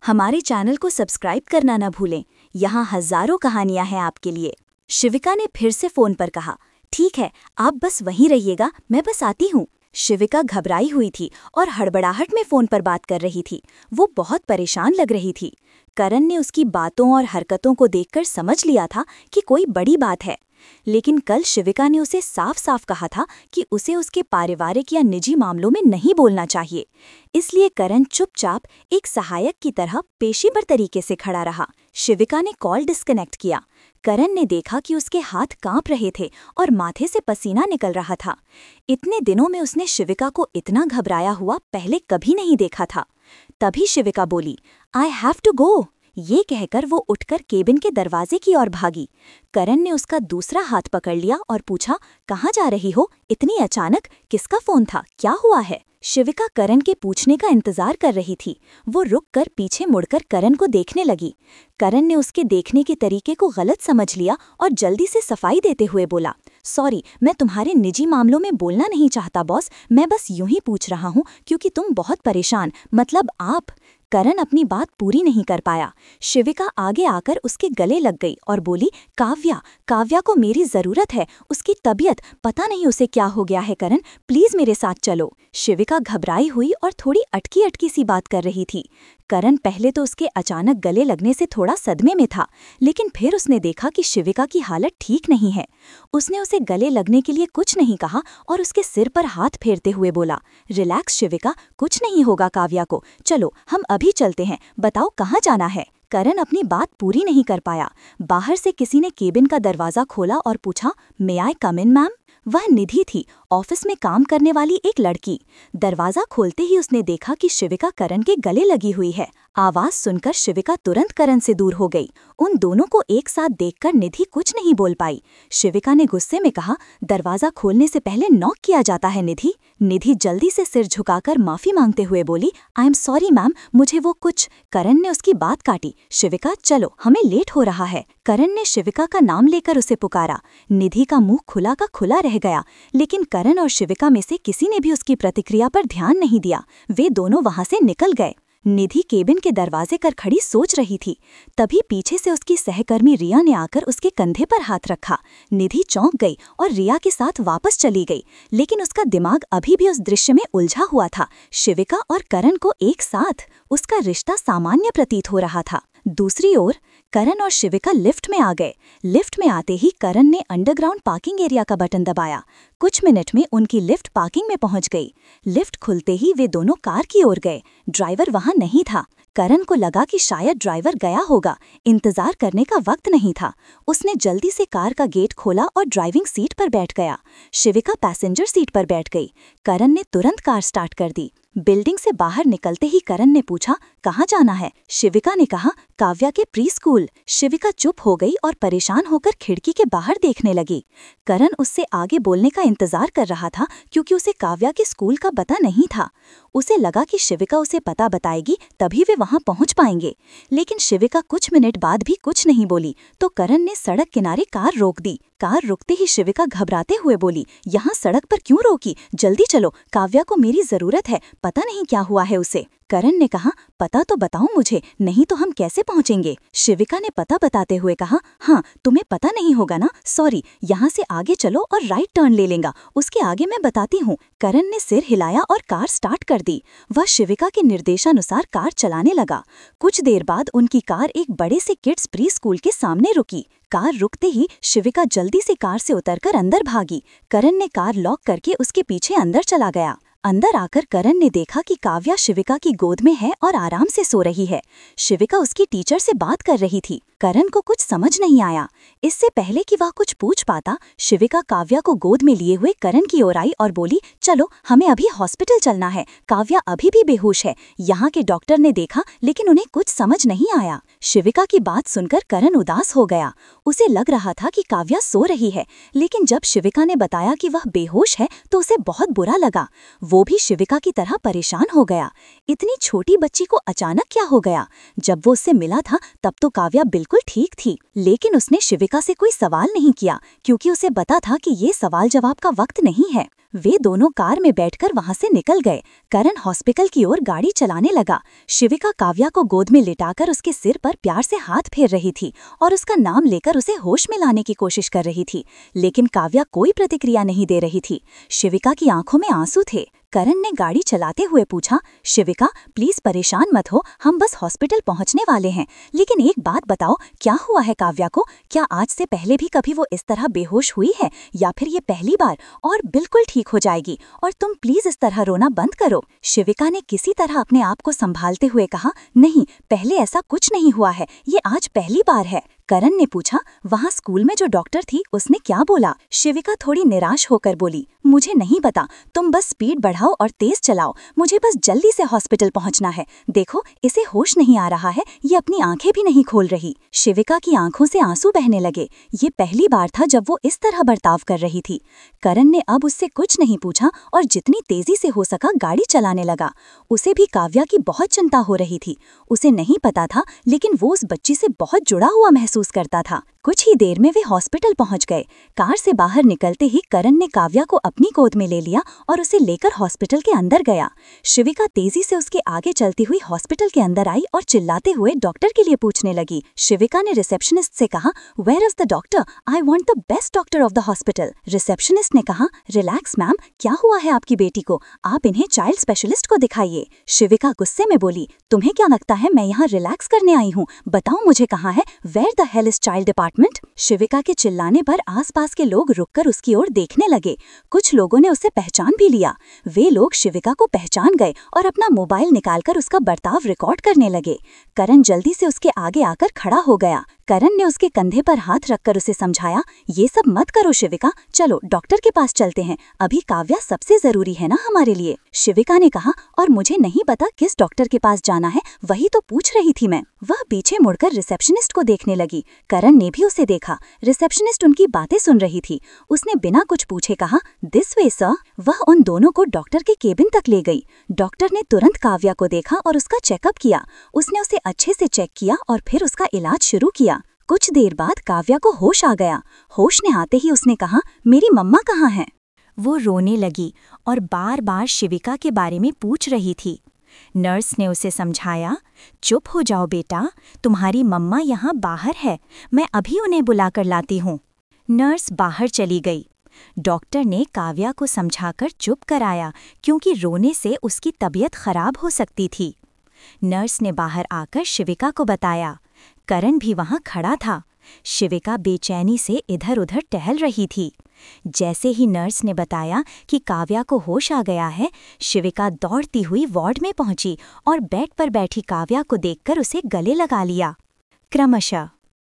हमारे चैनल को सब्सक्राइब करना न भूलें। यहाँ हजारों कहानियां हैं आपके लिए। शिविका ने फिर से फोन पर कहा, ठीक है, आप बस वहीं रहिएगा, मैं बस आती हूँ। शिविका घबराई हुई थी और हड़बड़ाहट में फोन पर बात कर रही थी। वो बहुत परेशान लग रही थी। करण ने उसकी बातों और हरकतों को देखकर समझ लिया था कि कोई बड़ी बात है। लेकिन कल शिविका ने उसे साफ साफ कहा था कि उसे उसके पारिवारिक या निजी मामलों में नहीं बोलना चाहिए। इसलिए करण चुपचाप एक सहायक की तरह पेशेवर तरीके से खड़ा रहा। शिविका ने कॉल डिस्कनेक्ट किया। करण ने देखा कि उसके हाथ कांप रहे थे और माथे से पसीना निकल रहा था। इतने दिनों में उसने शिविका को इतना घबराया हुआ पहले कभी नहीं देखा था। तभी शिविका बोली, आई हैव टू गो। ये कहकर वो उठकर केबिन के दरवाजे की ओर भागी। करण ने उसका दूसरा हाथ पकड़ लिया और पूछा, कहाँ जा रही हो इतनी अचानक? किसका फोन था? क्या हुआ है? शिविका करण के पूछने का इंतजार कर रही थी। वो रुककर पीछे मुड़कर करण को देखने लगी। करण ने उसके देखने के तरीके को गलत समझ लिया और जल्दी से सफाई देते हुए बोला, सॉरी, मैं तुम्हारे निजी मामलों में बोलना नहीं चाहता बॉस, मैं बस यूं ही पूछ रहा हूँ क्योंकि तुम बहुत परेशान, मतलब आप। करण अपनी बात पूरी नहीं कर पाया। शिविका आगे आकर उसके गले लग गई और बोली, काव्या को मेरी जरूरत है, उसकी तबीयत, पता नहीं उसे क्या हो गया है। करण, प्लीज मेरे साथ चलो। शिविका घबराई हुई और थोड़ी अटकी अटकी सी बात कर रही थी। करण पहले तो उसके अचानक गले लगने से थोड़ा सदमे में था, लेकिन फिर उसने देखा कि शिविका की हालत ठीक नहीं है। उसने उसे गले लगने के लिए कुछ नहीं कहा और उसके सिर पर हाथ फेरते हुए बोला, रिलैक्स शिविका, कुछ नहीं होगा काव्या को, चलो हम अभी चलते हैं, बताओ कहाँ जाना है। करण अपनी बात पूरी नहीं कर पाया। बाहर से किसी ने केबिन का दरवाजा खोला और पूछा, मे आई कम इन मैम? वह निधि थी, ऑफिस में काम करने वाली एक लड़की। दरवाजा खोलते ही उसने देखा कि शिविका करण के गले लगी हुई है। आवाज सुनकर शिविका तुरंत करण से दूर हो गई। उन दोनों को एक साथ देखकर निधि कुछ नहीं बोल पाई। शिविका ने गुस्से में कहा, दरवाजा खोलने से पहले नॉक किया जाता है निधि। निधि जल्दी से सिर झुकाकर माफी मांगते हुए बोली, आई एम सॉरी मैम, मुझे वो कुछ। करण ने उसकी बात काटी। शिविका, चलो, हमें लेट हो रहा है। करण ने शिविका का नाम लेकर उसे पुकारा। निधि का मुंह खुला का खुला रह गया, लेकिन करण और शिविका में से किसी ने भी उसकी प्रतिक्रिया पर ध्यान नहीं दिया। वे दोनों वहां से निकल गए। निधि केबिन के दरवाजे पर खड़ी सोच रही थी। तभी पीछे से उसकी सहकर्मी रिया ने आकर उसके कंधे पर हाथ रखा। निधि चौंक गई और रिया के साथ वापस चली गई, लेकिन उसका दिमाग अभी भी उस दृश्य में उलझा हुआ था। शिविका और करण को एक साथ, उसका रिश्ता सामान्य प्रतीत हो रहा था। दूसरी ओर करण और शिविका लिफ्ट में आ गए। लिफ्ट में आते ही करण ने अंडरग्राउंड पार्किंग एरिया का बटन दबाया। कुछ मिनट में उनकी लिफ्ट पार्किंग में पहुंच गई। लिफ्ट खुलते ही वे दोनों कार की ओर गए। ड्राइवर वहां नहीं था। करण को लगा कि शायद ड्राइवर गया होगा। इंतजार करने का वक्त नहीं था। उसने जल्दी से कार का गेट खोला और ड्राइविंग सीट पर बैठ गया। शिविका पैसेंजर सीट पर बैठ गई। करण ने तुरंत कार स्टार्ट कर दी। बिल्डिंग से बाहर निकलते ही करण ने पूछा, कहाँ जाना है? शिविका ने कहा, काव्या के प्री स्कूल। शिविका चुप हो गई और परेशान होकर खिड़की के बाहर देखने लगी। करण उससे आगे बोलने का इंतजार कर रहा था क्योंकि उसे काव्या के स्कूल का पता नहीं था। उसे लगा कि शिविका उसे पता बताएगी तभी वे वहां पहुंच पाएंगे। लेकिन शिविका कुछ मिनट बाद भी कुछ नहीं बोली तो करण ने सड़क किनारे कार रोक दी। कार रुकते ही शिविका घबराते हुए बोली, यहाँ सड़क पर क्यों रोकी? जल्दी चलो, काव्या को मेरी जरूरत है, पता नहीं क्या हुआ है उसे। करण ने कहा, पता तो बताओ मुझे, नहीं तो हम कैसे पहुंचेंगे? शिविका ने पता बताते हुए कहा, हाँ, तुम्हें पता नहीं होगा ना, सॉरी, यहाँ से आगे चलो और राइट टर्न ले लेगा, उसके आगे मैं बताती हूँ। करण ने सिर हिलाया और कार स्टार्ट कर दी। वह शिविका के निर्देशानुसार कार चलाने लगा। कुछ देर बाद उनकी कार एक बड़े से किड्स प्री स्कूल के सामने रुकी। कार रुकते ही शिविका जल्दी से कार से उतरकर अंदर भागी। करण ने कार लॉक करके उसके पीछे अंदर चला गया। अंदर आकर करण ने देखा कि काव्या शिविका की गोद में है और आराम से सो रही है। शिविका उसकी टीचर से बात कर रही थी। करण को कुछ समझ नहीं आया। इससे पहले कि वह कुछ पूछ पाता, शिविका काव्या को गोद में लिए हुए करण की ओर आई और बोली, चलो, हमें अभी हॉस्पिटल चलना है, काव्या अभी भी बेहोश है। यहाँ के डॉक्टर ने देखा लेकिन उन्हें कुछ समझ नहीं आया। शिविका की बात सुनकर करण उदास हो गया। उसे लग रहा था कि काव्या सो रही है, लेकिन जब शिविका ने बताया कि वह बेहोश है तो उसे बहुत बुरा लगा। वो भी शिविका की तरह परेशान हो गया। इतनी छोटी बच्ची को अचानक क्या हो गया? जब वो उससे मिला था तब तो काव्या बिल्कुल ठीक थी, लेकिन उसने शिविका से कोई सवाल नहीं किया क्योंकि उसे पता था कि ये सवाल जवाब का वक्त नहीं है। वे दोनों कार में बैठकर वहां से निकल गए। करण हॉस्पिटल की ओर गाड़ी चलाने लगा। शिविका काव्या को गोद में लिटाकर उसके सिर पर प्यार से हाथ फेर रही थी और उसका नाम लेकर उसे होश में लाने की कोशिश कर रही थी, लेकिन काव्या कोई प्रतिक्रिया नहीं दे रही थी। शिविका की आंखों में आंसू थे। करण ने गाड़ी चलाते हुए पूछा, शिविका प्लीज परेशान मत हो, हम बस हॉस्पिटल पहुंचने वाले हैं। लेकिन एक बात बताओ, क्या हुआ है काव्या को? क्या आज से पहले भी कभी वो इस तरह बेहोश हुई है या फिर ये पहली बार? और बिल्कुल ठीक हो जाएगी, और तुम प्लीज इस तरह रोना बंद करो। शिविका ने किसी तरह अपने आप को संभालते हुए कहा, नहीं, पहले ऐसा कुछ नहीं हुआ है, ये आज पहली बार है। करण ने पूछा, वहाँ स्कूल में जो डॉक्टर थी उसने क्या बोला? शिविका थोड़ी निराश होकर बोली, मुझे नहीं पता, तुम बस स्पीड बढ़ाओ और तेज चलाओ, मुझे बस जल्दी से हॉस्पिटल पहुंचना है। देखो, इसे होश नहीं आ रहा है, ये अपनी आंखें भी नहीं खोल रही। शिविका की आंखों से आंसू बहने लगे। ये पहली बार था जब वो इस तरह बर्ताव कर रही थी। करण ने अब उससे कुछ नहीं पूछा और जितनी तेजी से हो सका गाड़ी चलाने लगा। उसे भी काव्या की बहुत चिंता हो रही थी। उसे नहीं पता था, लेकिन वो उस बच्ची से बहुत जुड़ा हुआ महसूस करता था। कुछ ही देर में वे हॉस्पिटल पहुंच गए। कार से बाहर निकलते ही करण ने काव्या को अपनी गोद में ले लिया और उसे लेकर हॉस्पिटल के अंदर गया। शिविका तेजी से उसके आगे चलती हुई हॉस्पिटल के अंदर आई और चिल्लाते हुए डॉक्टर के लिए पूछने लगी। शिविका ने रिसेप्शनिस्ट से कहा, where is the doctor? I want the best doctor of the hospital. Receptionist ने कहा, रिलैक्स मैम, क्या हुआ है आपकी बेटी को? आप इन्हें चाइल्ड स्पेशलिस्ट को दिखाइए। शिविका गुस्से में बोली, तुम्हें क्या लगता है मैं यहाँ रिलैक्स करने आई हूँ? बताओ मुझे कहाँ है? Where the hell is child department? Shivika के चिल्लाने पर आसपास के लोग रुककर उसकी ओर देखने लगे। कुछ लोगों ने उसे पहचान भी लिया। वे लोग शिविका को पहचान गए और अपना मोबाइल निकालकर उसका बर्ताव रिकॉर्ड करने लगे। करण जल्दी से उसके आगे आकर खड़ा हो गया। करण ने उसके कंधे पर हाथ रखकर उसे समझाया, ये सब मत करो शिविका, चलो डॉक्टर के पास चलते हैं, अभी काव्या सबसे जरूरी है ना हमारे लिए। शिविका ने कहा, और मुझे नहीं पता किस डॉक्टर के पास जाना है, वही तो पूछ रही थी मैं। वह पीछे मुड़कर रिसेप्शनिस्ट को देखने लगी। करण ने भी उसे देखा। रिसेप्शनिस्ट उनकी बातें सुन रही थी। उसने बिना कुछ पूछे कहा, दिस वे सर। वह उन दोनों को डॉक्टर के केबिन तक ले गई। डॉक्टर ने तुरंत काव्या को देखा और उसका चेकअप किया। उसने उसे अच्छे से चेक किया और फिर उसका इलाज शुरू किया। कुछ देर बाद काव्या को होश आ गया। होश ने आते ही उसने कहा, मेरी मम्मा कहाँ हैं? वो रोने लगी और बार बार शिविका के बारे में पूछ रही थी। नर्स ने उसे समझाया, चुप हो जाओ बेटा, तुम्हारी मम्मा यहाँ बाहर है, मैं अभी उन्हें बुलाकर लाती हूँ। नर्स बाहर चली गई। डॉक्टर ने काव्या को समझाकर चुप कराया, क्योंकि रोने से उसकी तबीयत खराब हो सकती थी। नर्स ने बाहर आकर शिविका को बताया। करण भी वहां खड़ा था। शिविका बेचैनी से इधर-उधर टहल रही थी। जैसे ही नर्स ने बताया कि काव्या को होश आ गया है, शिविका दौड़ती हुई वार्ड में पहुंची और बेड पर बैठी काव्या को देखकर उसे गले लगा लिया। क्रमशः